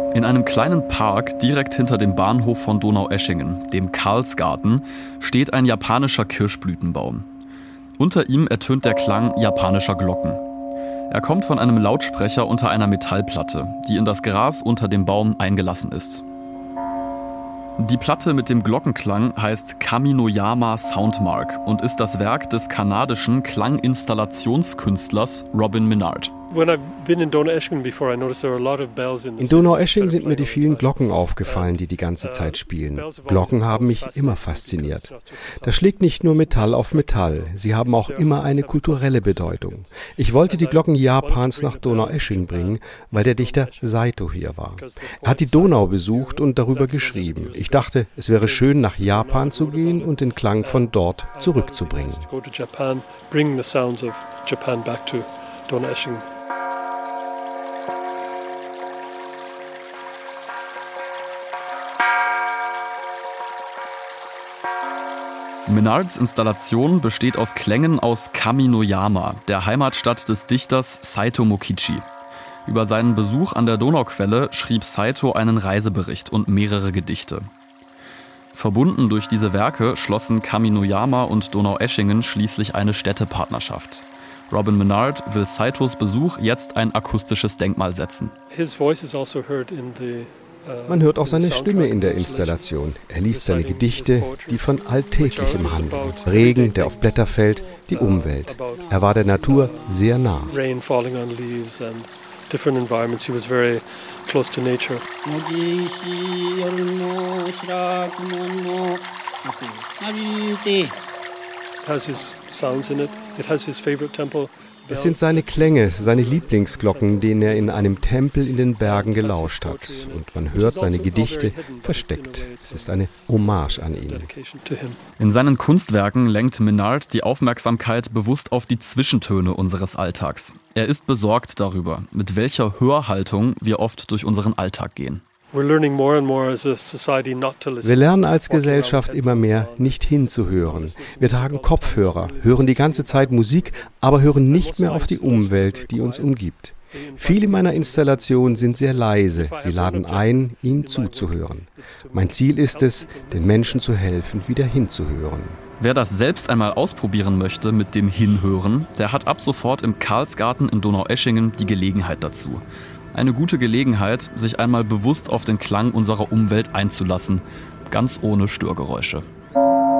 In einem kleinen Park direkt hinter dem Bahnhof von Donaueschingen, dem Karlsgarten, steht ein japanischer Kirschblütenbaum. Unter ihm ertönt der Klang japanischer Glocken. Er kommt von einem Lautsprecher unter einer Metallplatte, die in das Gras unter dem Baum eingelassen ist. Die Platte mit dem Glockenklang heißt Kaminoyama Soundmark und ist das Werk des kanadischen Klanginstallationskünstlers Robin Minard. In Donaueschingen sind mir die vielen Glocken aufgefallen, die ganze Zeit spielen. Glocken haben mich immer fasziniert. Da schlägt nicht nur Metall auf Metall, sie haben auch immer eine kulturelle Bedeutung. Ich wollte die Glocken Japans nach Donaueschingen bringen, weil der Dichter Saito hier war. Er hat die Donau besucht und darüber geschrieben. Ich dachte, es wäre schön, nach Japan zu gehen und den Klang von dort zurückzubringen. Minards Installation besteht aus Klängen aus Kaminoyama, der Heimatstadt des Dichters Saito Mokichi. Über seinen Besuch an der Donauquelle schrieb Saito einen Reisebericht und mehrere Gedichte. Verbunden durch diese Werke schlossen Kaminoyama und Donaueschingen schließlich eine Städtepartnerschaft. Robin Minard will Saitos Besuch jetzt ein akustisches Denkmal setzen. Man hört auch seine Stimme in der Installation. Er liest seine Gedichte, die von Alltäglichem handeln. Regen, der auf Blätter fällt, die Umwelt. Er war der Natur sehr nah. Es sind seine Klänge, seine Lieblingsglocken, denen er in einem Tempel in den Bergen gelauscht hat. Und man hört seine Gedichte versteckt. Es ist eine Hommage an ihn. In seinen Kunstwerken lenkt Minard die Aufmerksamkeit bewusst auf die Zwischentöne unseres Alltags. Er ist besorgt darüber, mit welcher Hörhaltung wir oft durch unseren Alltag gehen. Wir lernen als Gesellschaft immer mehr, nicht hinzuhören. Wir tragen Kopfhörer, hören die ganze Zeit Musik, aber hören nicht mehr auf die Umwelt, die uns umgibt. Viele meiner Installationen sind sehr leise. Sie laden ein, ihnen zuzuhören. Mein Ziel ist es, den Menschen zu helfen, wieder hinzuhören. Wer das selbst einmal ausprobieren möchte mit dem Hinhören, der hat ab sofort im Karlsgarten in Donaueschingen die Gelegenheit dazu. Eine gute Gelegenheit, sich einmal bewusst auf den Klang unserer Umwelt einzulassen, ganz ohne Störgeräusche.